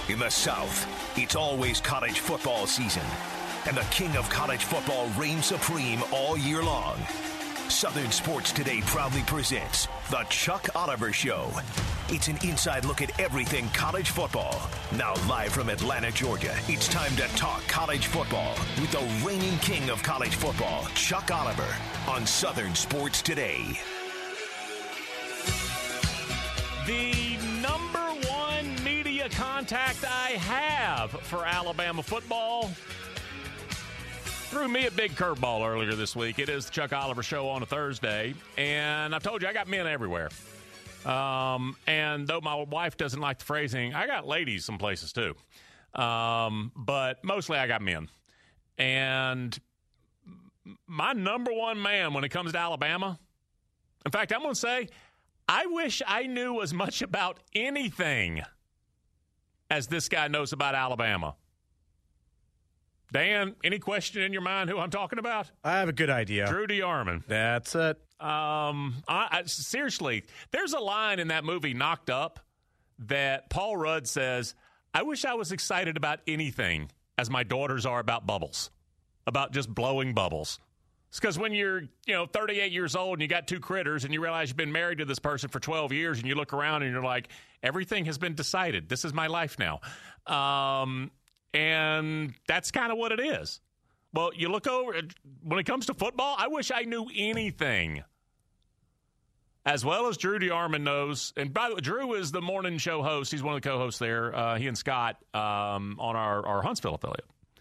In the South, it's always college football season, and the king of college football reigns supreme all year long. Southern Sports Today proudly presents The Chuck Oliver Show. It's an inside look at everything college football. Now live from Atlanta, Georgia, it's time to talk college football with the reigning king of college football, Chuck Oliver, on Southern Sports Today. The number one media contact I have for Alabama football threw me a big curveball earlier this week. It is the Chuck Oliver Show on a Thursday, and I've told you I got men everywhere. And though my wife doesn't like the phrasing, I got ladies some places too. But mostly I got men. And my number one man when it comes to Alabama, in fact, I'm going to say, I wish I knew as much about anything as this guy knows about Alabama. Dan, any question in your mind who I'm talking about? I have a good idea. Drew DeArmond. That's it. Seriously, there's a line in that movie, Knocked Up, that Paul Rudd says, I wish I was excited about anything as my daughters are about bubbles, about just blowing bubbles. It's because when you're, 38 years old and you got two critters and you realize you've been married to this person for 12 years and you look around and you're like, everything has been decided. This is my life now. And that's kind of what it is. Well, you look over, when it comes to football, I wish I knew anything. As well as Drew DeArmond knows. And by the way, Drew is the morning show host. He's one of the co-hosts there, he and Scott, on our Huntsville affiliate.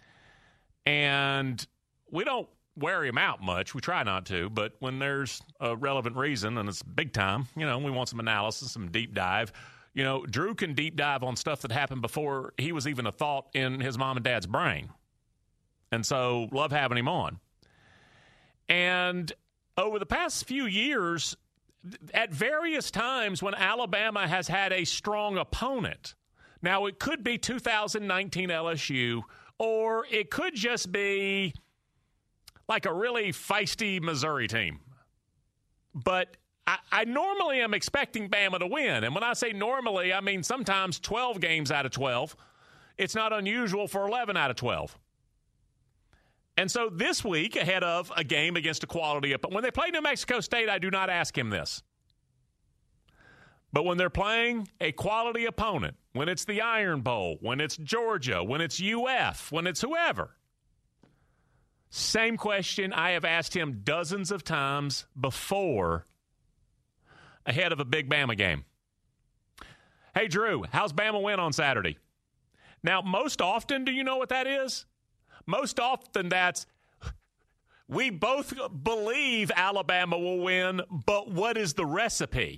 And we don't wear him out much. We try not to. But when there's a relevant reason, and it's big time, we want some analysis, some deep dive. Drew can deep dive on stuff that happened before he was even a thought in his mom and dad's brain. And so, love having him on. And over the past few years, at various times when Alabama has had a strong opponent, now it could be 2019 LSU, or it could just be like a really feisty Missouri team. But I normally am expecting Bama to win. And when I say normally, I mean sometimes 12 games out of 12. It's not unusual for 11 out of 12. And so this week, ahead of a game against a quality opponent, when they play New Mexico State, I do not ask him this. But when they're playing a quality opponent, when it's the Iron Bowl, when it's Georgia, when it's UF, when it's whoever, same question I have asked him dozens of times before ahead of a big Bama game. Hey, Drew, how's Bama win on Saturday? Now, most often, do you know what that is? Most often that's, we both believe Alabama will win, but what is the recipe?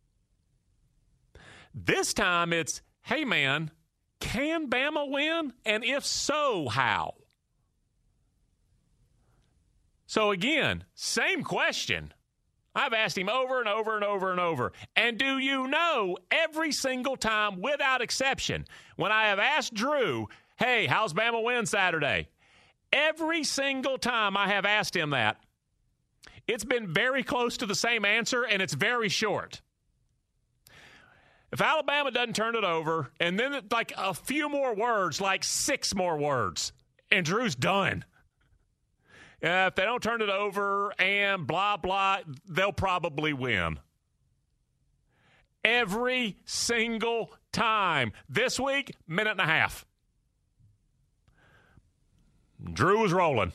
This time it's, hey, man, can Bama win? And if so, how? So again, same question. I've asked him over and over and over and over. And do you know, every single time, without exception, when I have asked Drew, hey, how's Bama win Saturday? Every single time I have asked him that, it's been very close to the same answer, and it's very short. If Alabama doesn't turn it over, and then like a few more words, like 6 more words, and Drew's done. If they don't turn it over and blah, blah, they'll probably win. Every single time. This week, minute and a half. Drew was rolling.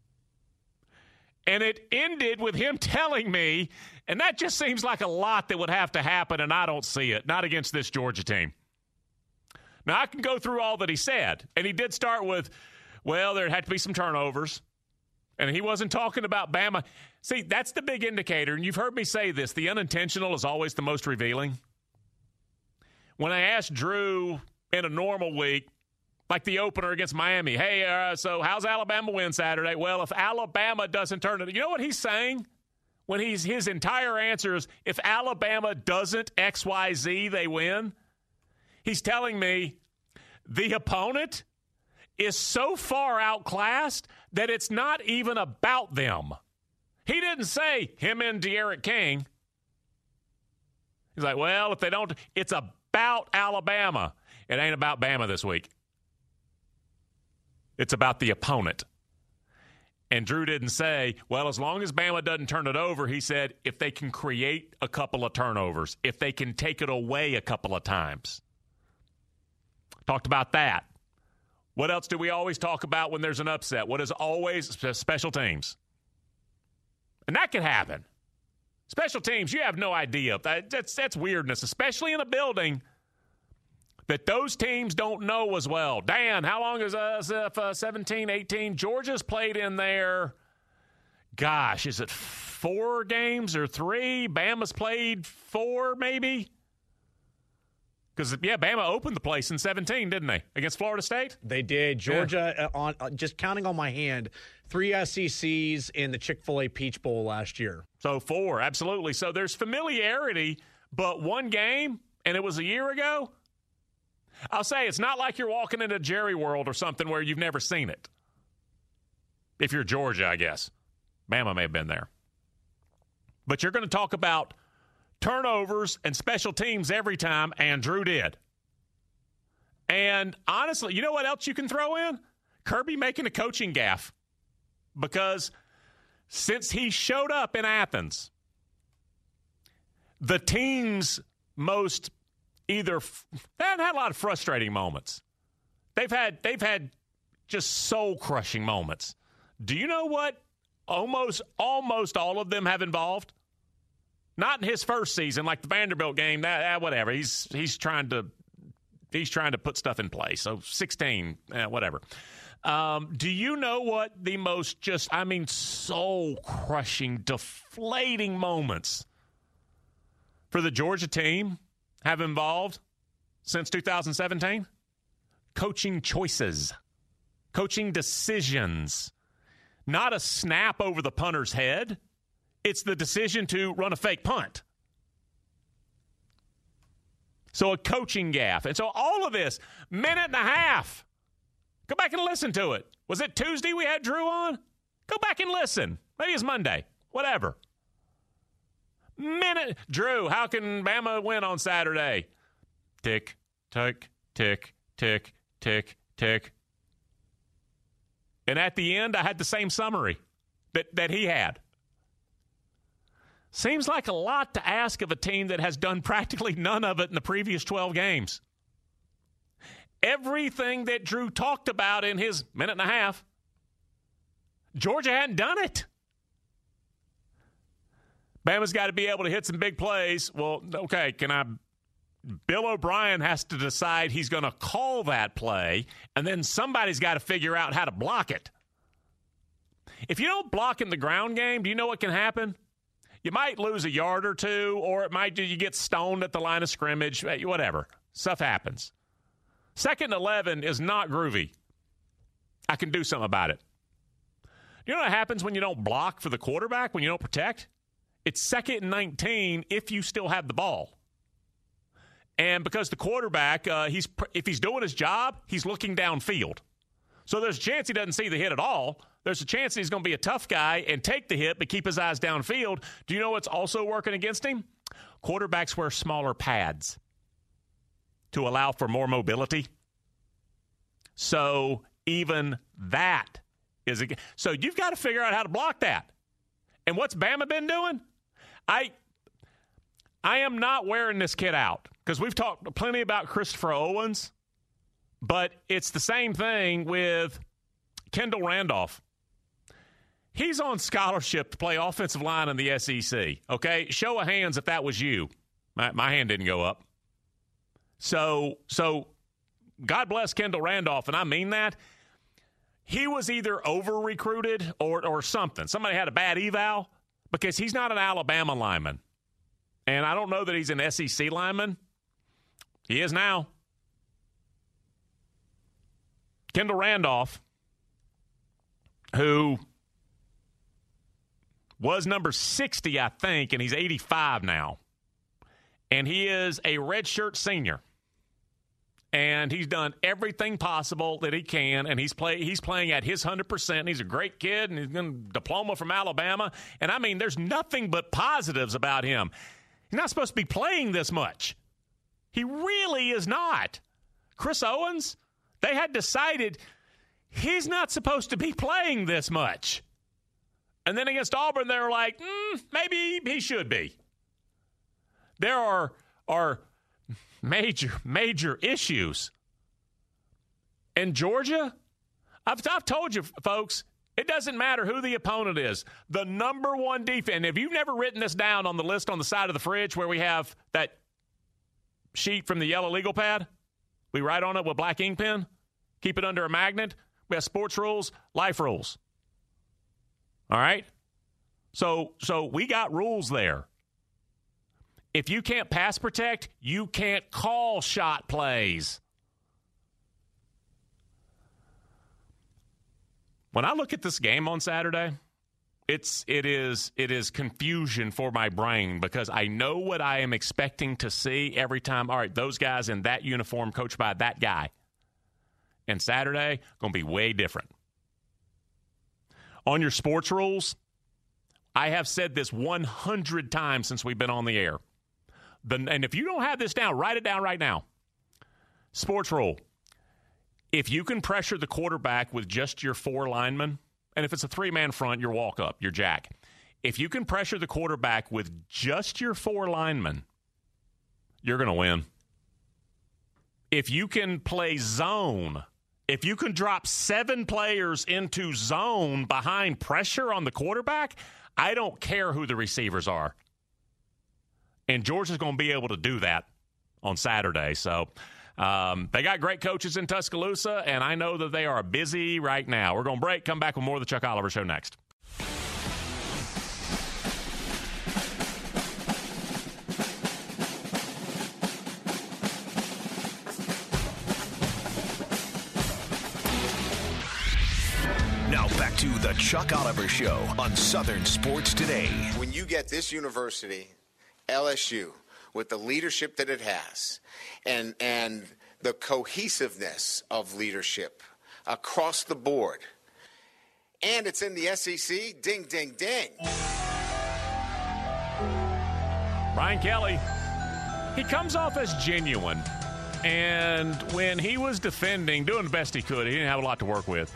And it ended with him telling me, and that just seems like a lot that would have to happen, and I don't see it, not against this Georgia team. Now, I can go through all that he said. And he did start with, well, there had to be some turnovers. And he wasn't talking about Bama. See, that's the big indicator. And you've heard me say this. The unintentional is always the most revealing. When I asked Drew in a normal week, like the opener against Miami, hey, so how's Alabama win Saturday? Well, if Alabama doesn't turn it, you know what he's saying? When his entire answer is, if Alabama doesn't XYZ, they win. He's telling me the opponent is so far outclassed that it's not even about them. He didn't say him and De'Aaron King. He's like, well, if they don't, it's about Alabama. It ain't about Bama this week. It's about the opponent. And Drew didn't say, well, as long as Bama doesn't turn it over, he said, if they can create a couple of turnovers, if they can take it away a couple of times. Talked about that. What else do we always talk about when there's an upset? What is always special teams? And that can happen. Special teams, you have no idea. That's weirdness, especially in a building that those teams don't know as well. Dan, how long is 17, 18? Georgia's played in there, gosh, is it 4 games or 3? Bama's played 4 maybe? Because, Bama opened the place in 17, didn't they, against Florida State? They did. Georgia, on just counting on my hand, 3 SECs in the Chick-fil-A Peach Bowl last year. So 4, absolutely. So there's familiarity, but 1 game, and it was a year ago? I'll say it's not like you're walking into Jerry World or something where you've never seen it. If you're Georgia, I guess. Bama may have been there. But you're going to talk about turnovers and special teams every time, and Drew did. And honestly, you know what else you can throw in? Kirby making a coaching gaffe. Because since he showed up in Athens, the team's most they haven't had a lot of frustrating moments. They've had just soul-crushing moments. Do you know what almost all of them have involved? Not in his first season, like the Vanderbilt game. Whatever. He's trying to put stuff in place. So 16, whatever. Do you know what the most soul-crushing, deflating moments for the Georgia team have involved since 2017? Coaching choices, coaching decisions. Not a snap over the punter's head. It's the decision to run a fake punt. So a coaching gaffe. And so all of this, minute and a half. Go back and listen to it. Was it Tuesday we had Drew on? Go back and listen. Maybe it's Monday. Whatever. Minute. Drew, how can Bama win on Saturday? Tick, tick, tick, tick, tick, tick. And at the end, I had the same summary that he had. Seems like a lot to ask of a team that has done practically none of it in the previous 12 games. Everything that Drew talked about in his minute and a half, Georgia hadn't done it. Bama's got to be able to hit some big plays. Well, okay, Bill O'Brien has to decide he's going to call that play, and then somebody's got to figure out how to block it. If you don't block in the ground game, do you know what can happen? You might lose a yard or 2, or it might you get stoned at the line of scrimmage, whatever. Stuff happens. 2nd and 11 is not groovy. I can do something about it. You know what happens when you don't block for the quarterback, when you don't protect? It's 2nd and 19 if you still have the ball. And because the quarterback, if he's doing his job, he's looking downfield. So there's a chance he doesn't see the hit at all. There's a chance he's going to be a tough guy and take the hit but keep his eyes downfield. Do you know what's also working against him? Quarterbacks wear smaller pads to allow for more mobility. So even that is so you've got to figure out how to block that. And what's Bama been doing? I am not wearing this kid out because we've talked plenty about Christopher Owens, but it's the same thing with Kendall Randolph. He's on scholarship to play offensive line in the SEC, okay? Show of hands if that was you. My hand didn't go up. So God bless Kendall Randolph, and I mean that. He was either over-recruited or something. Somebody had a bad eval because he's not an Alabama lineman. And I don't know that he's an SEC lineman. He is now. Kendall Randolph, who was number 60, I think, and he's 85 now. And he is a redshirt senior. And he's done everything possible that he can, and he's playing at his 100%. He's a great kid, and he's got a diploma from Alabama. And, I mean, there's nothing but positives about him. He's not supposed to be playing this much. He really is not. Chris Owens, they had decided he's not supposed to be playing this much. And then against Auburn, they were like, maybe he should be. There are major issues. In Georgia, I've told you, folks, it doesn't matter who the opponent is. The number one defense, if you've never written this down on the list on the side of the fridge where we have that sheet from the yellow legal pad, we write on it with black ink pen, keep it under a magnet. We have sports rules, life rules. All right? So we got rules there. If you can't pass protect, you can't call shot plays. When I look at this game on Saturday, it is confusion for my brain because I know what I am expecting to see every time. All right, those guys in that uniform coached by that guy. And Saturday, going to be way different. On your sports rules, I have said this 100 times since we've been on the air. And if you don't have this down, write it down right now. Sports rule. If you can pressure the quarterback with just your 4 linemen, and if it's a 3-man front, your walk up, your jack. If you can pressure the quarterback with just your 4 linemen, you're going to win. If you can play zone, if you can drop 7 players into zone behind pressure on the quarterback, I don't care who the receivers are. And Georgia's going to be able to do that on Saturday. So they got great coaches in Tuscaloosa, and I know that they are busy right now. We're going to break, come back with more of the Chuck Oliver Show next. Now back to the Chuck Oliver Show on Southern Sports Today. When you get this university, LSU, with the leadership that it has and the cohesiveness of leadership across the board, and it's in the SEC, ding, ding, ding. Brian Kelly, he comes off as genuine. And when he was defending, doing the best he could, he didn't have a lot to work with.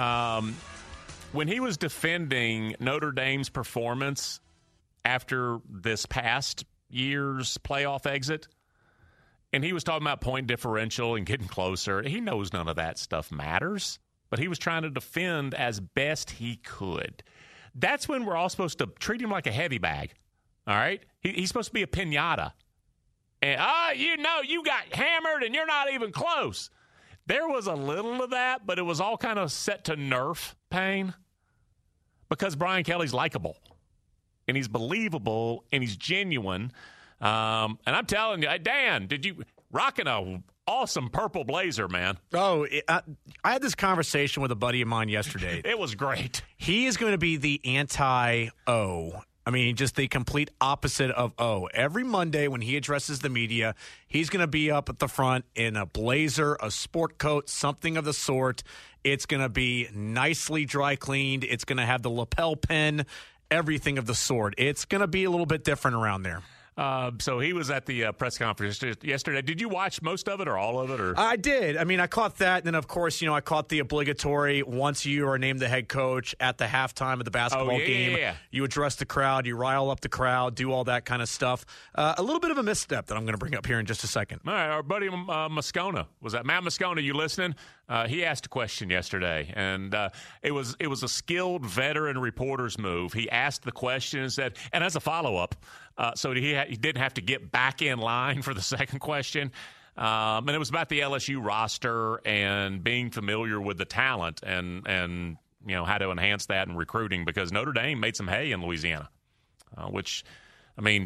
When he was defending Notre Dame's performance after this past year's playoff exit, and he was talking about point differential and getting closer, he knows none of that stuff matters, but he was trying to defend as best he could. That's when we're all supposed to treat him like a heavy bag, all right? He's supposed to be a piñata. And, you got hammered and you're not even close. There was a little of that, but it was all kind of set to nerf pain because Brian Kelly's likable and he's believable and he's genuine. And I'm telling you, Dan, did you rocking a awesome purple blazer, man? Oh, I had this conversation with a buddy of mine yesterday. It was great. He is going to be the anti-O. I mean, just the complete opposite of O. Every Monday when he addresses the media, he's going to be up at the front in a blazer, a sport coat, something of the sort. It's going to be nicely dry cleaned. It's going to have the lapel pin, everything of the sort. It's going to be a little bit different around there. So he was at the press conference yesterday. Did you watch most of it or all of it? Or I did. I mean, I caught that. And then, of course, I caught the obligatory once you are named the head coach at the halftime of the basketball game. Yeah. You address the crowd. You rile up the crowd, do all that kind of stuff. A little bit of a misstep that I'm going to bring up here in just a second. All right. Our buddy Moscona, was that Matt Moscona? You listening? He asked a question yesterday, and it was a skilled veteran reporter's move. He asked the question and said, and as a follow-up, so he didn't have to get back in line for the second question. And it was about the LSU roster and being familiar with the talent and how to enhance that in recruiting because Notre Dame made some hay in Louisiana, which, I mean,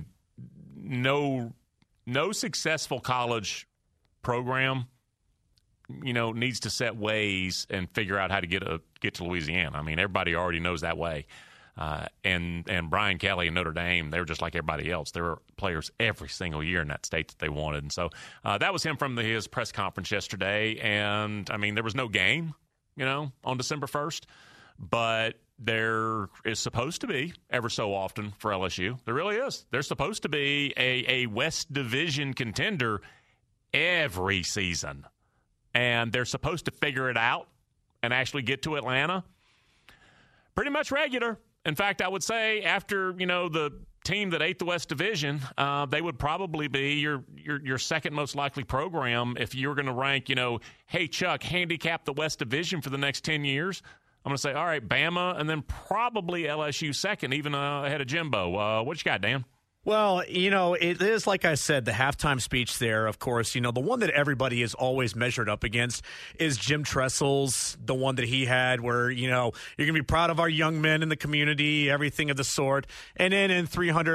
no successful college program needs to set ways and figure out how to get to Louisiana. I mean, everybody already knows that way. And Brian Kelly and Notre Dame, they were just like everybody else. There were players every single year in that state that they wanted. And so that was him from his press conference yesterday. And, I mean, there was no game, on December 1st. But there is supposed to be, ever so often for LSU, there really is. There's supposed to be a West Division contender every season. and they're supposed to figure it out and actually get to Atlanta, pretty much regular. In fact, I would say after, the team that ate the West Division, they would probably be your second most likely program if you were going to rank, hey, Chuck, handicap the West Division for the next 10 years. I'm going to say, all right, Bama, and then probably LSU second, even ahead of Jimbo. What you got, Dan? Well, it is, like I said, the halftime speech there, of course. The one that everybody is always measured up against is Jim Tressel's, the one that he had where, you're going to be proud of our young men in the community, everything of the sort. And then in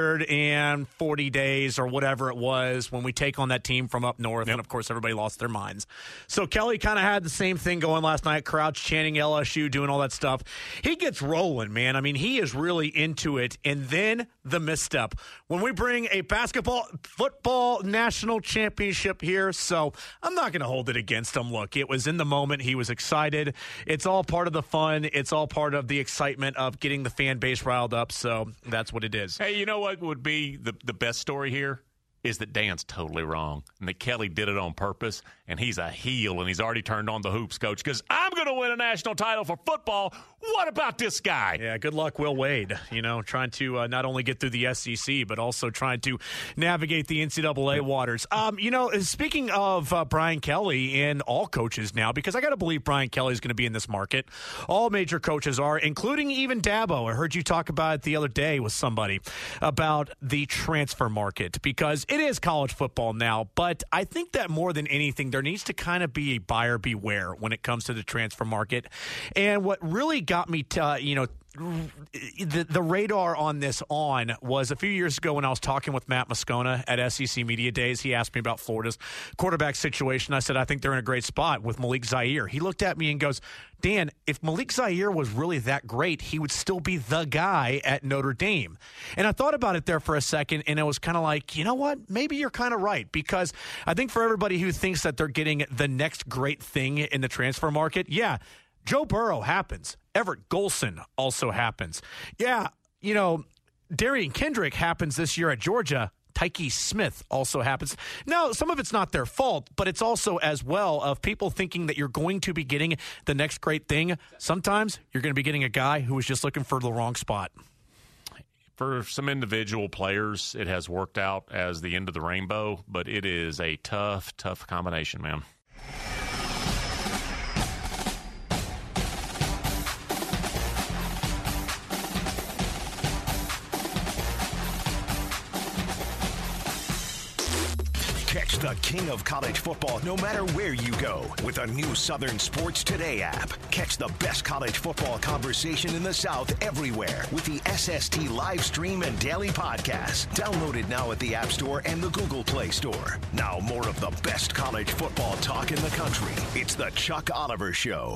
340 days or whatever it was when we take on that team from up north, and, of course, everybody lost their minds. So Kelly kind of had the same thing going last night, crowds chanting LSU, doing all that stuff. He gets rolling, man. I mean, he is really into it. And then the misstep. When we bring a football national championship here, so I'm not going to hold it against him. Look, it was in the moment. He was excited. It's all part of the fun. It's all part of the excitement of getting the fan base riled up, so that's what it is. Hey, you know what would be the best story here? Is that Dan's totally wrong, and that Kelly did it on purpose, and he's a heel, and he's already turned on the hoops coach because I'm going to win a national title for football. What about this guy? Yeah, good luck, Will Wade, trying to not only get through the SEC, but also trying to navigate the NCAA waters. Speaking of Brian Kelly and all coaches now, because I got to believe Brian Kelly is going to be in this market. All major coaches are, including even Dabo. I heard you talk about it the other day with somebody about the transfer market, because it is college football now, but I think that more than anything, there needs to kind of be a buyer beware when it comes to the transfer market. And what really got me the radar on this was a few years ago when I was talking with Matt Moscona at SEC Media Days. He asked me about Florida's quarterback situation. I said, I think they're in a great spot with Malik Zaire. He looked at me and goes, Dan, if Malik Zaire was really that great, he would still be the guy at Notre Dame. And I thought about it there for a second, and it was kind of like, you know what? Maybe you're kind of right, because I think for everybody who thinks that they're getting the next great thing in the transfer market, yeah, Joe Burrow happens. Everett Golson also happens. Yeah, Darian Kendrick happens this year at Georgia. Tyke Smith also happens. Now, some of it's not their fault, but it's also as well of people thinking that you're going to be getting the next great thing. Sometimes you're going to be getting a guy who was just looking for the wrong spot. For some individual players, it has worked out as the end of the rainbow, but it is a tough combination, man. Catch the king of college football no matter where you go with a new Southern Sports Today app. Catch the best college football conversation in the South everywhere with the SST live stream and daily podcast. Download it now at the App Store and the Google Play Store. Now more of the best college football talk in the country. It's the Chuck Oliver Show.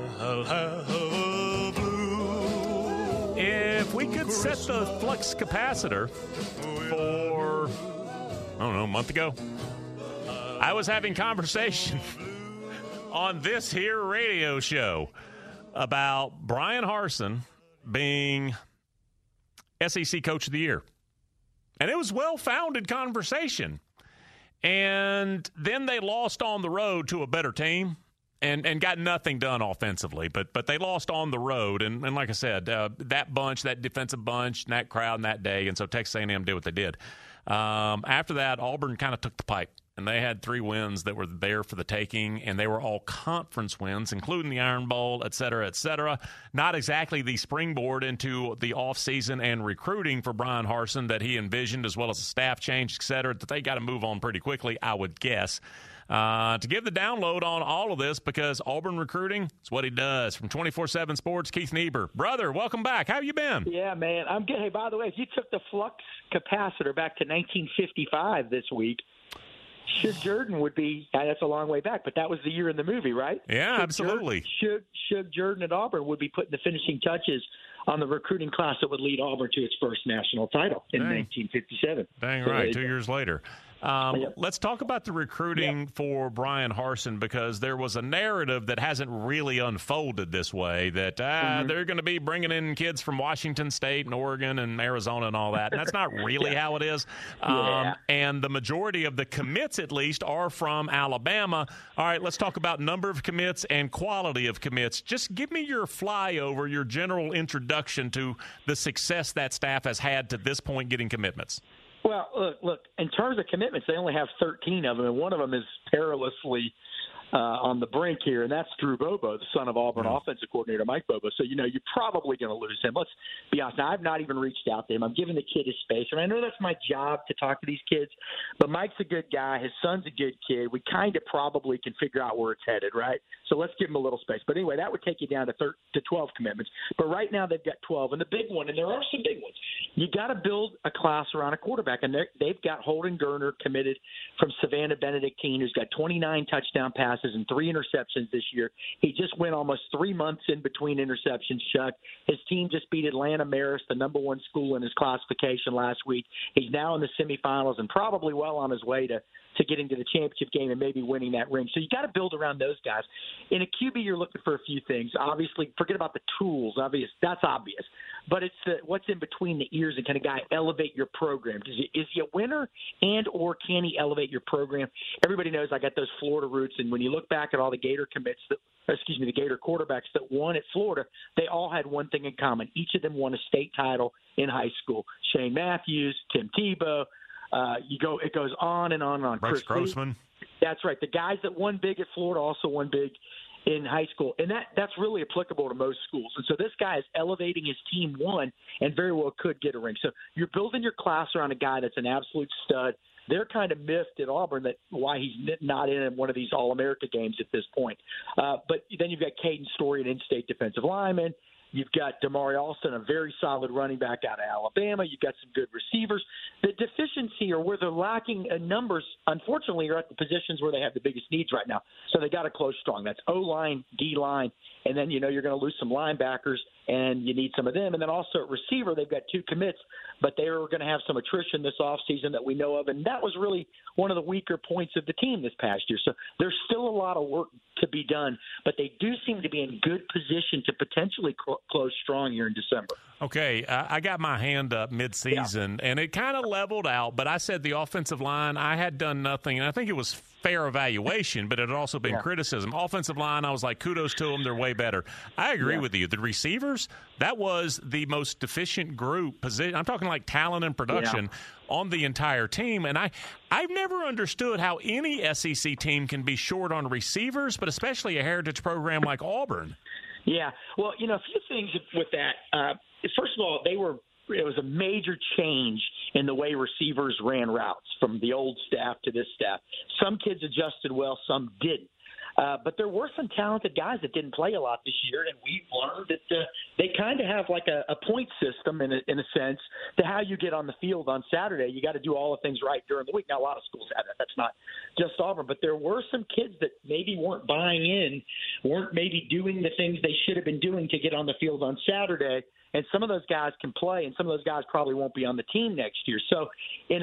If we could set the flux capacitor for, I don't know, a month ago, I was having conversation on this here radio show about Brian Harsin being SEC Coach of the Year. And it was well-founded conversation. And then they lost on the road to a better team and got nothing done offensively. But they lost on the road. And like I said, that bunch, that defensive bunch, and that crowd and that day, and so Texas A&M did what they did. After that, Auburn kind of took the pipe, and they had 3 wins that were there for the taking, and they were all conference wins, including the Iron Bowl, et cetera, et cetera. Not exactly the springboard into the offseason and recruiting for Brian Harsin that he envisioned, as well as a staff change, et cetera, that they got to move on pretty quickly, I would guess. To give the download on all of this, because Auburn recruiting is what he does. From 24/7 Sports, Keith Niebuhr. Brother, welcome back. How you been? Yeah, man. I'm good. Hey, by the way, if you took the flux capacitor back to 1955 this week, Shug Jordan would be – that's a long way back, but that was the year in the movie, right? Yeah, absolutely. Shug Jordan at Auburn would be putting the finishing touches on the recruiting class that would lead Auburn to its first national title in 1957. Dang right, 2 years later. Let's talk about the recruiting for Bryan Harsin, because there was a narrative that hasn't really unfolded this way, that they're going to be bringing in kids from Washington State and Oregon and Arizona and all that. And that's not really how it is. And the majority of the commits, at least, are from Alabama. All right, let's talk about number of commits and quality of commits. Just give me your flyover, your general introduction to the success that staff has had to this point getting commitments. Well, look, in terms of commitments, they only have 13 of them, and one of them is perilously on the brink here, and that's Drew Bobo, the son of Auburn offensive coordinator Mike Bobo. So, you're probably going to lose him. Let's be honest. Now, I've not even reached out to him. I'm giving the kid his space. And I know that's my job to talk to these kids, but Mike's a good guy. His son's a good kid. We kind of probably can figure out where it's headed, right? So let's give him a little space. But anyway, that would take you down to 12 commitments. But right now they've got 12. And the big one, and there are some big ones, you got to build a class around a quarterback. And they've got Holden Geriner committed from Savannah Benedictine, who's got 29 touchdown passes and 3 interceptions this year. He just went almost 3 months in between interceptions, Chuck. His team just beat Atlanta Marist, the number one school in his classification last week. He's now in the semifinals and probably well on his way to getting to the championship game and maybe winning that ring. So you got to build around those guys. In a QB, you're looking for a few things. Obviously, forget about the tools. That's obvious. But it's what's in between the ears, and can a guy elevate your program? Is he a winner, and or can he elevate your program? Everybody knows I got those Florida roots, and when you look back at all the Gator the Gator quarterbacks that won at Florida, they all had one thing in common. Each of them won a state title in high school. Shane Matthews, Tim Tebow. It goes on and on and on. Rex Grossman. That's right. The guys that won big at Florida also won big in high school, and that's really applicable to most schools. And so this guy is elevating his team one, and very well could get a ring. So you're building your class around a guy that's an absolute stud. They're kind of miffed at Auburn that why he's not in one of these All-America games at this point. But then you've got Caden Story, an in-state defensive lineman. You've got Damari Alston, a very solid running back out of Alabama. You've got some good receivers. The deficiency, or where they're lacking in numbers, unfortunately, are at the positions where they have the biggest needs right now. So they got to close strong. That's O-line, D-line, and then you're going to lose some linebackers, and you need some of them. And then also at receiver, they've got 2 commits, but they are going to have some attrition this offseason that we know of, and that was really one of the weaker points of the team this past year. So there's still a lot of work to be done, but they do seem to be in good position to potentially close strong here in December. Okay, I got my hand up mid-season, and it kind of leveled out, but I said the offensive line, I had done nothing, and I think it was fair evaluation, but it had also been criticism. Offensive line, I was like, kudos to them, they're way better. I agree with you. The receivers, that was the most deficient group position. I'm talking like talent and production on the entire team, and I've never understood how any SEC team can be short on receivers, but especially a heritage program like Auburn. Yeah, well, a few things with that. First of all, it was a major change in the way receivers ran routes from the old staff to this staff. Some kids adjusted well, some didn't. But there were some talented guys that didn't play a lot this year, and we've learned that they kind of have like a point system in a sense to how you get on the field on Saturday. You got to do all the things right during the week. Now, a lot of schools have that. That's not just Auburn, but there were some kids that maybe weren't buying in, weren't maybe doing the things they should have been doing to get on the field on Saturday. And some of those guys can play, and some of those guys probably won't be on the team next year. So, in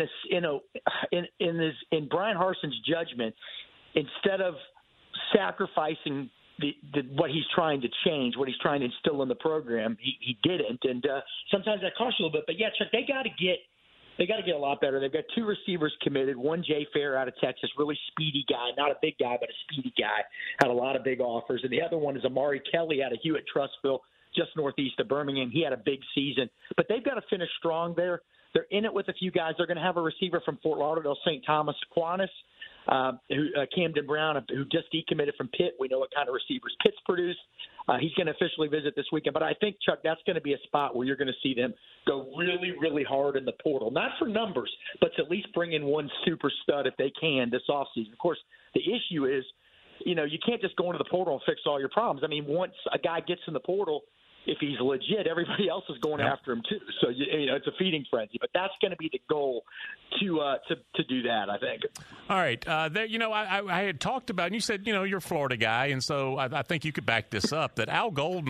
Bryan Harsin's judgment, instead of sacrificing what he's trying to change, what he's trying to instill in the program, he didn't. And sometimes that costs you a little bit. But yeah, Chuck, they got to get a lot better. They've got 2 receivers committed. One, Jay Fair out of Texas, really speedy guy, not a big guy, but a speedy guy, had a lot of big offers. And the other one is Amari Kelly out of Hewitt-Trussville, just northeast of Birmingham. He had a big season. But they've got to finish strong there. They're in it with a few guys. They're going to have a receiver from Fort Lauderdale, St. Thomas Aquinas, Camden Brown, who just decommitted from Pitt. We know what kind of receivers Pitt's produced. He's going to officially visit this weekend. But I think, Chuck, that's going to be a spot where you're going to see them go really, really hard in the portal. Not for numbers, but to at least bring in one super stud if they can this offseason. Of course, the issue is, you can't just go into the portal and fix all your problems. I mean, once a guy gets in the portal, if he's legit, everybody else is going after him too. So it's a feeding frenzy. But that's going to be the goal to do that, I think. All right, I had talked about, and you said you're a Florida guy, and so I think you could back this up that Al Golden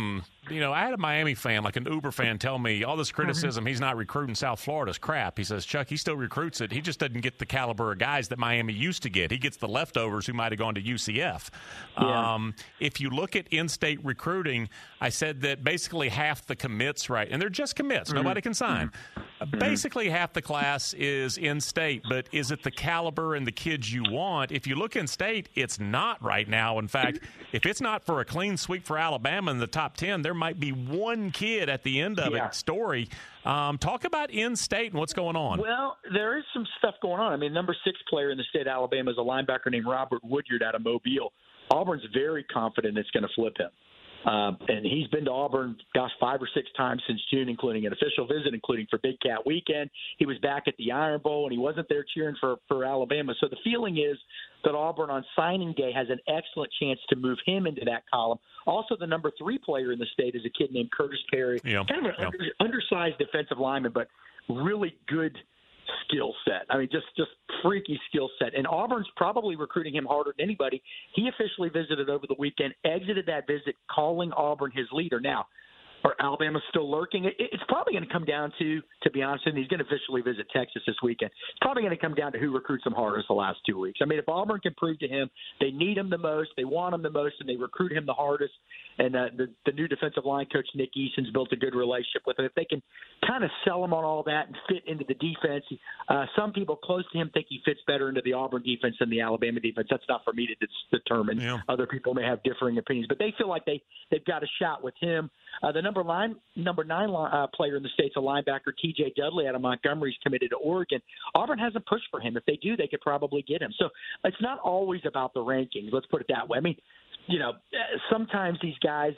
I had a Miami fan, like an Uber fan, tell me all this criticism, he's not recruiting South Florida's crap. He says, Chuck, he still recruits it. He just doesn't get the caliber of guys that Miami used to get. He gets the leftovers who might have gone to UCF. Yeah. If you look at in-state recruiting, I said that basically half the commits, right, and they're just commits. Nobody can sign. Basically half the class is in-state, but is it the caliber and the kids you want? If you look in-state, it's not right now. In fact, if it's not for a clean sweep for Alabama in the top 10, there might be one kid at the end of it. Story. Talk about in-state and what's going on. Well, there is some stuff going on. I mean, number 6 player in the state of Alabama is a linebacker named Robert Woodyard out of Mobile. Auburn's very confident it's going to flip him. And he's been to Auburn, 5 or 6 times since June, including an official visit, including for Big Cat Weekend. He was back at the Iron Bowl, and he wasn't there cheering for Alabama. So the feeling is that Auburn on signing day has an excellent chance to move him into that column. Also, the number 3 player in the state is a kid named Curtis Perry, kind of an undersized defensive lineman, but really good skill set. I mean, just freaky skill set. And Auburn's probably recruiting him harder than anybody. He officially visited over the weekend, exited that visit calling Auburn his leader. Now, are Alabama still lurking? It's probably going to come down to be honest with you, he's going to officially visit Texas this weekend. It's probably going to come down to who recruits him hardest the last 2 weeks. I mean, if Auburn can prove to him they need him the most, they want him the most, and they recruit him the hardest, and the new defensive line coach, Nick Eason's built a good relationship with him. If they can kind of sell him on all that and fit into the defense, some people close to him think he fits better into the Auburn defense than the Alabama defense. That's not for me to determine. Yeah. Other people may have differing opinions, but they feel like they've got a shot with him. The number 9 player in the state's a linebacker, T.J. Dudley out of Montgomery's committed to Oregon. Auburn hasn't pushed for him. If they do, they could probably get him. So it's not always about the rankings. Let's put it that way. I mean, sometimes these guys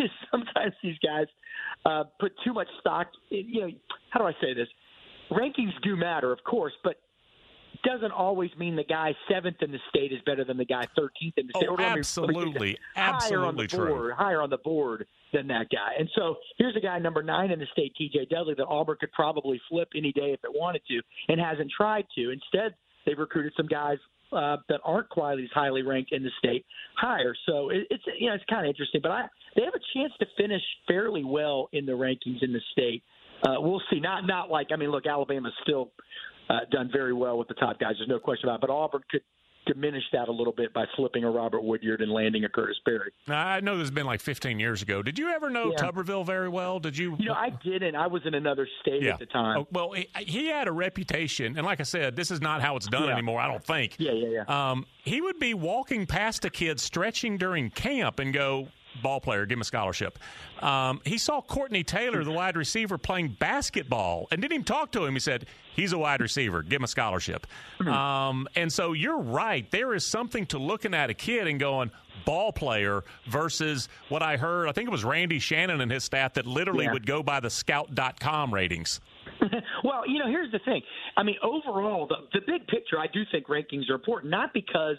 put too much stock. How do I say this? Rankings do matter, of course, but doesn't always mean the guy 7th in the state is better than the guy 13th in the state. Absolutely true. Higher on the board than that guy. And so here's a guy number 9 in the state, T.J. Dudley, that Auburn could probably flip any day if it wanted to, and hasn't tried to. Instead, they've recruited some guys that aren't quite as highly ranked in the state higher. So it's kind of interesting. But they have a chance to finish fairly well in the rankings in the state. We'll see. Not like, I mean, look, Alabama's still done very well with the top guys. There's no question about it. But Auburn could diminish that a little bit by flipping a Robert Woodyard and landing a Curtis Perry. Now, I know this has been like 15 years ago. Did you ever know Tuberville very well? Did you? I didn't. I was in another state at the time. Oh, well, he had a reputation, and like I said, this is not how it's done anymore, I don't think. Yeah. He would be walking past a kid stretching during camp and go, ball player, give him a scholarship. He saw Courtney Taylor, the wide receiver, playing basketball and didn't even talk to him. He said, he's a wide receiver, give him a scholarship. And so you're right. There is something to looking at a kid and going, ball player versus what I heard, I think it was Randy Shannon and his staff that literally would go by the scout.com ratings. Well, here's the thing. I mean, overall, the big picture, I do think rankings are important, not because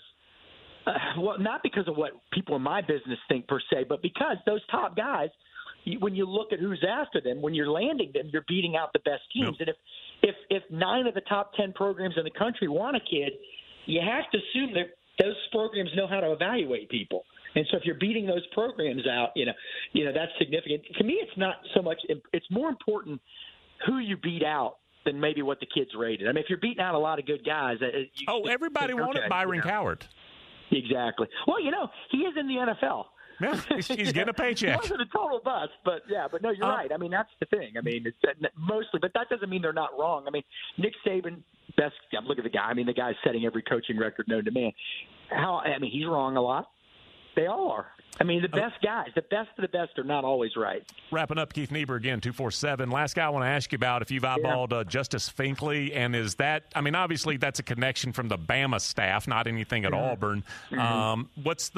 of what people in my business think per se, but because those top guys, when you look at who's after them, when you're landing them, you're beating out the best teams. Yep. And if 9 of the top 10 programs in the country want a kid, you have to assume that those programs know how to evaluate people. And so if you're beating those programs out, that's significant. To me, it's not so much – it's more important who you beat out than maybe what the kid's rated. I mean, if you're beating out a lot of good guys – everybody wanted Byron Cowart. Exactly. Well, he is in the NFL. Yeah, he's getting a paycheck. It wasn't a total bust, but no, you're right. I mean, that's the thing. I mean, it's mostly, but that doesn't mean they're not wrong. I mean, Nick Saban, look at the guy. I mean, the guy's setting every coaching record known to man. He's wrong a lot. They all are. I mean, the best guys, the best of the best are not always right. Wrapping up, Keith Niebuhr again, 247. Last guy I want to ask you about, if you've eyeballed Justice Finkley, and is that, I mean, obviously that's a connection from the Bama staff, not anything at Auburn. What's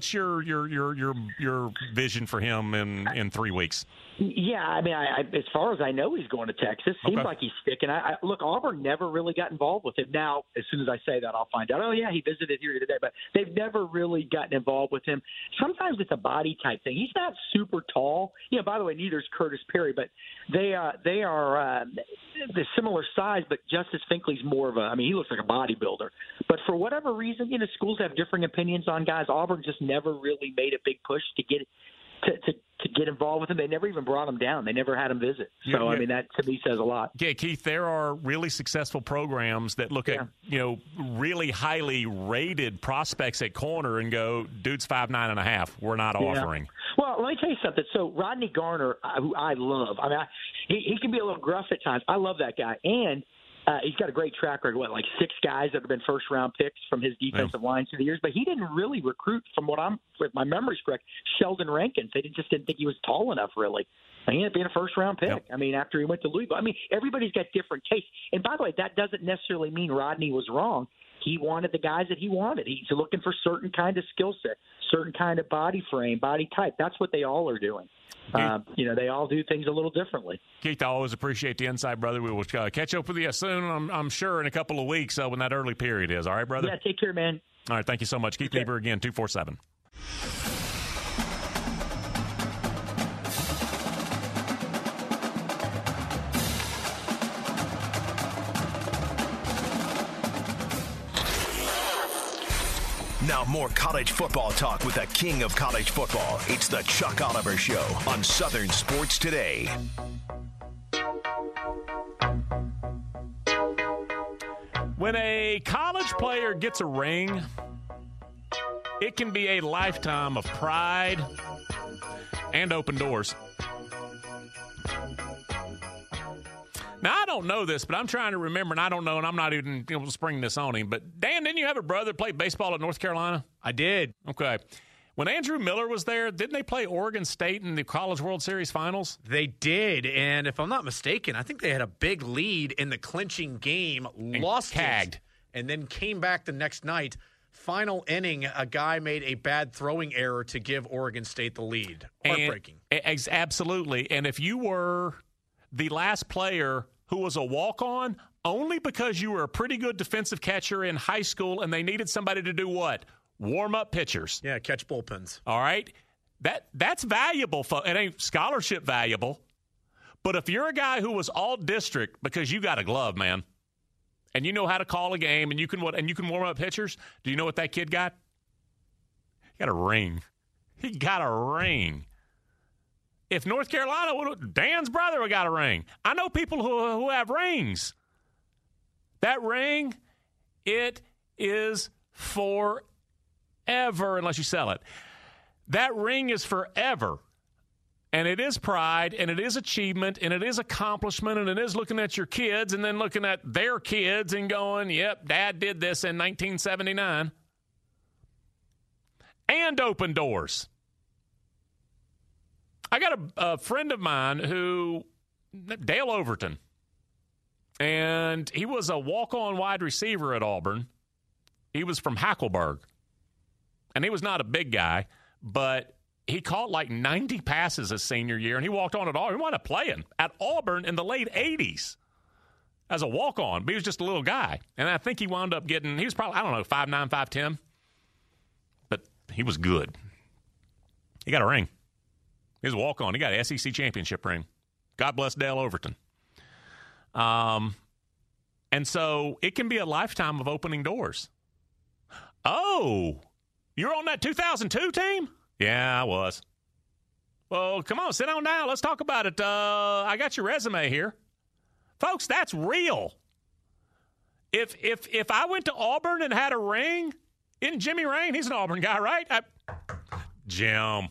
your vision for him in 3 weeks? Yeah, I mean, as far as I know, he's going to Texas. Seems like he's sticking. Look, Auburn never really got involved with him. Now, as soon as I say that, I'll find out, he visited here today. But they've never really gotten involved with him. Sometimes it's a body type thing. He's not super tall. By the way, neither is Curtis Perry, but they are the similar size, but Justice Finkley's more of he looks like a bodybuilder. But for whatever reason, schools have differing opinions on guys. Auburn just never really made a big push to get to get involved with him. They never even brought him down. They never had him visit. So, yeah. I mean, that to me says a lot. Yeah, Keith, there are really successful programs that look at, really highly rated prospects at corner and go, dude's 5'9.5". We're not offering. Well, let me tell you something. So Rodney Garner, who I love, I mean, he can be a little gruff at times. I love that guy. And he's got a great track record. Like 6 guys that have been first-round picks from his defensive line through the years. But he didn't really recruit, if my memory's correct, Sheldon Rankins. They just didn't think he was tall enough, really. And he ended up being a first-round pick. Yep. I mean, after he went to Louisville. I mean, everybody's got different tastes. And by the way, that doesn't necessarily mean Rodney was wrong. He wanted the guys that he wanted. He's looking for certain kind of skill set, certain kind of body frame, body type. That's what they all are doing. They all do things a little differently. Keith, I always appreciate the insight, brother. We will catch up with you soon, I'm sure, in a couple of weeks when that early period is. All right, brother? Yeah, take care, man. All right, thank you so much. Keith Niebuhr again, 247. Now more college football talk with the king of college football. It's the Chuck Oliver Show on Southern Sports Today. When a college player gets a ring, it can be a lifetime of pride and open doors. Now, I don't know this, but I'm trying to remember, and I don't know, and I'm not even able to spring this on him. But, Dan, didn't you have a brother that played baseball at North Carolina? I did. Okay. When Andrew Miller was there, didn't they play Oregon State in the College World Series Finals? They did, and if I'm not mistaken, I think they had a big lead in the clinching game, lost it, and then came back the next night. Final inning, a guy made a bad throwing error to give Oregon State the lead. Heartbreaking. Absolutely. And if you were the last player who was a walk-on, only because you were a pretty good defensive catcher in high school and they needed somebody to do what? Warm up pitchers. Yeah, catch bullpens. All right? That's valuable. It ain't scholarship valuable. But if you're a guy who was all district because you got a glove, man, and you know how to call a game and you can warm up pitchers, do you know what that kid got? He got a ring. He got a ring. If North Carolina Dan's brother would got a ring. I know people who have rings. That ring, it is forever unless you sell it. That ring is forever. And it is pride, and it is achievement, and it is accomplishment, and it is looking at your kids and then looking at their kids and going, yep, Dad did this in 1979. And open doors. I got a friend of mine Dale Overton, and he was a walk-on wide receiver at Auburn. He was from Hackleburg, and he was not a big guy, but he caught like 90 passes his senior year, and he walked on at Auburn. He wound up playing at Auburn in the late 80s as a walk-on, but he was just a little guy. And I think he wound up he was probably, 5'9", 5'10", but he was good. He got a ring. He was a walk-on. He got an SEC championship ring. God bless Dale Overton. And so it can be a lifetime of opening doors. Oh, you're on that 2002 team? Yeah, I was. Well, come on, sit down now. Let's talk about it. I got your resume here. Folks, that's real. If I went to Auburn and had a ring, isn't Jimmy Rain? He's an Auburn guy, right? Jim.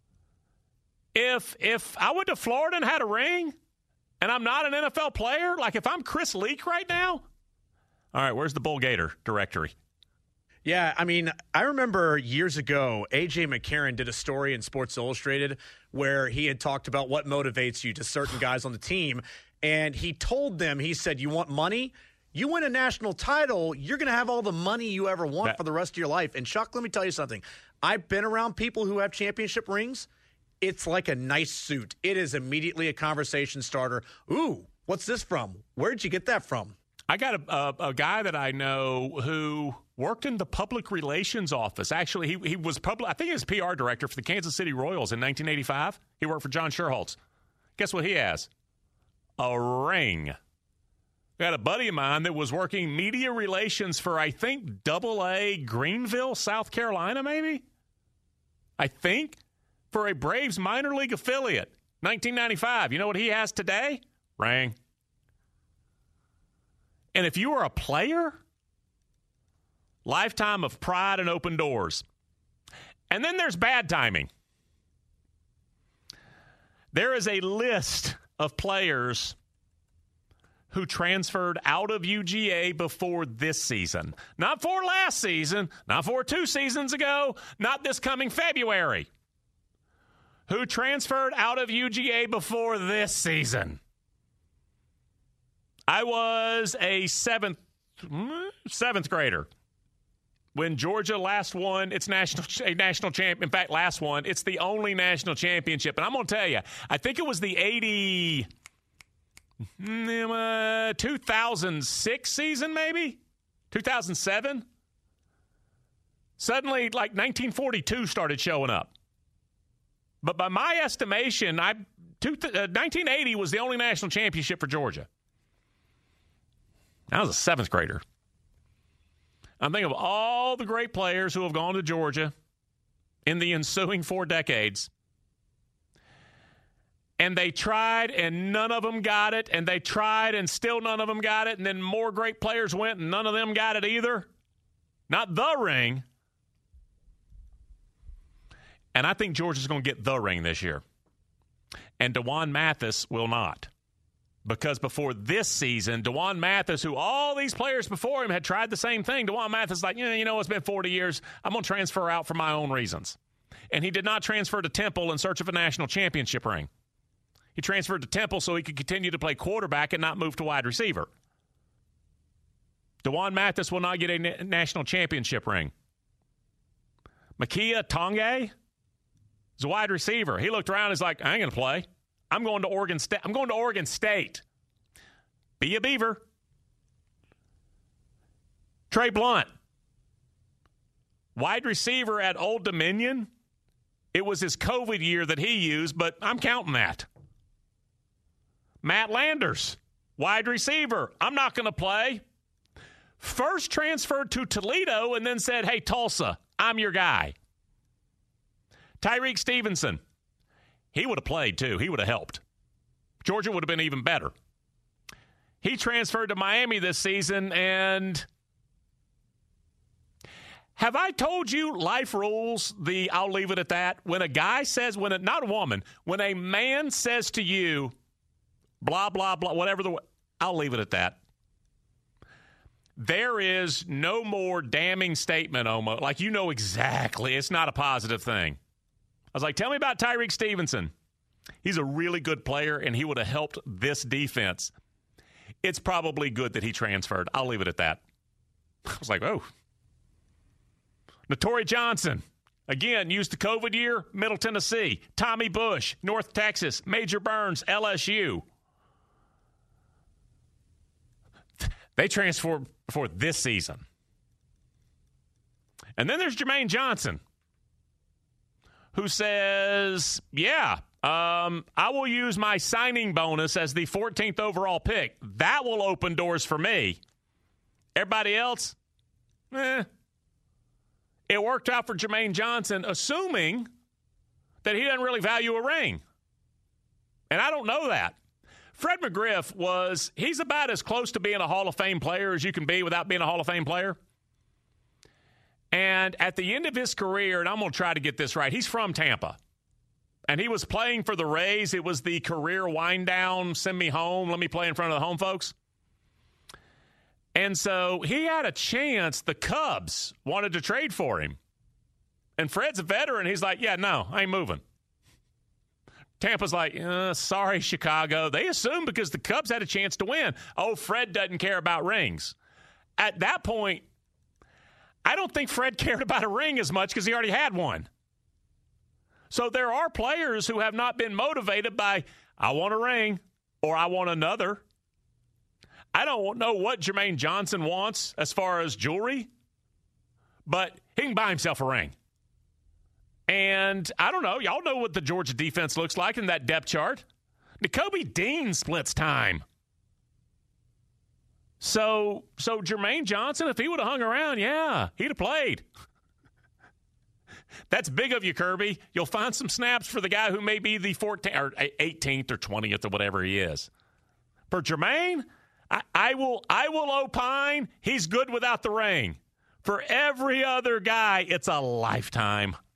If I went to Florida and had a ring and I'm not an NFL player, like if I'm Chris Leak right now, all right, where's the Bull Gator directory? Yeah, I mean, I remember years ago, A.J. McCarron did a story in Sports Illustrated where he had talked about what motivates you to certain guys on the team. And he told them, he said, you want money? You win a national title, you're going to have all the money you ever want for the rest of your life. And Chuck, let me tell you something. I've been around people who have championship rings. It's like a nice suit. It is immediately a conversation starter. Ooh, what's this from? Where'd you get that from? I got a guy that I know who worked in the public relations office. Actually, he was I think he was PR director for the Kansas City Royals in 1985. He worked for John Sherholtz. Guess what he has? A ring. I got a buddy of mine that was working media relations for, I think, AA Greenville, South Carolina, maybe? I think. for a Braves minor league affiliate. 1995. You know what he has today? Ring. And if you are a player, lifetime of pride and open doors. And then there's bad timing. There is a list of players who transferred out of UGA before this season. Not for last season, not for 2 seasons ago, not this coming February. Who transferred out of UGA before this season. I was a seventh grader when Georgia last won its national champ. In fact, last one. It's the only national championship. And I'm going to tell you, I think it was the 2006 season, maybe? 2007? Suddenly, like 1942 started showing up. But by my estimation, 1980 was the only national championship for Georgia. I was a 7th grader. I'm thinking of all the great players who have gone to Georgia in the ensuing 4 decades. And they tried, and none of them got it. And they tried, and still none of them got it. And then more great players went, and none of them got it either. Not the ring. And I think Georgia's going to get the ring this year. And DeJuan Mathis will not. Because before this season, DeJuan Mathis, who all these players before him had tried the same thing, DeJuan Mathis is like, it's been 40 years. I'm going to transfer out for my own reasons. And he did not transfer to Temple in search of a national championship ring. He transferred to Temple so he could continue to play quarterback and not move to wide receiver. DeJuan Mathis will not get a national championship ring. Makia Tonge is a wide receiver. He looked around and is like, I ain't going to play. I'm going to Oregon State. I'm going to Oregon State. Be a Beaver. Trey Blunt, wide receiver at Old Dominion. It was his COVID year that he used, but I'm counting that. Matt Landers, wide receiver. I'm not going to play. First transferred to Toledo and then said, hey, Tulsa, I'm your guy. Tyreek Stevenson. He would have played, too. He would have helped. Georgia would have been even better. He transferred to Miami this season, and have I told you life rules? I'll leave it at that. When a guy says, not a woman, when a man says to you, blah, blah, blah, whatever I'll leave it at that. There is no more damning statement, almost. Like, exactly. It's not a positive thing. I was like, tell me about Tyreek Stevenson. He's a really good player, and he would have helped this defense. It's probably good that he transferred. I'll leave it at that. I was like, oh. Notori Johnson, again, used the COVID year, Middle Tennessee. Tommy Bush, North Texas. Major Burns, LSU. They transferred for this season. And then there's Jermaine Johnson, who says, I will use my signing bonus as the 14th overall pick. That will open doors for me. Everybody else, It worked out for Jermaine Johnson, assuming that he doesn't really value a ring. And I don't know that. Fred McGriff he's about as close to being a Hall of Fame player as you can be without being a Hall of Fame player. And at the end of his career, and I'm going to try to get this right, he's from Tampa. And he was playing for the Rays. It was the career wind down, send me home, let me play in front of the home folks. And so he had a chance. The Cubs wanted to trade for him. And Fred's a veteran. He's like, no, I ain't moving. Tampa's like, sorry, Chicago. They assumed because the Cubs had a chance to win. Oh, Fred doesn't care about rings. At that point, I don't think Fred cared about a ring as much because he already had one. So there are players who have not been motivated by, I want a ring or I want another. I don't know what Jermaine Johnson wants as far as jewelry, but he can buy himself a ring. And I don't know. Y'all know what the Georgia defense looks like in that depth chart. Nakobe Dean splits time. So Jermaine Johnson, if he would have hung around, he'd have played. That's big of you, Kirby. You'll find some snaps for the guy who may be the 14th or 18th or 20th or whatever he is. For Jermaine, I will opine he's good without the ring. For every other guy, it's a lifetime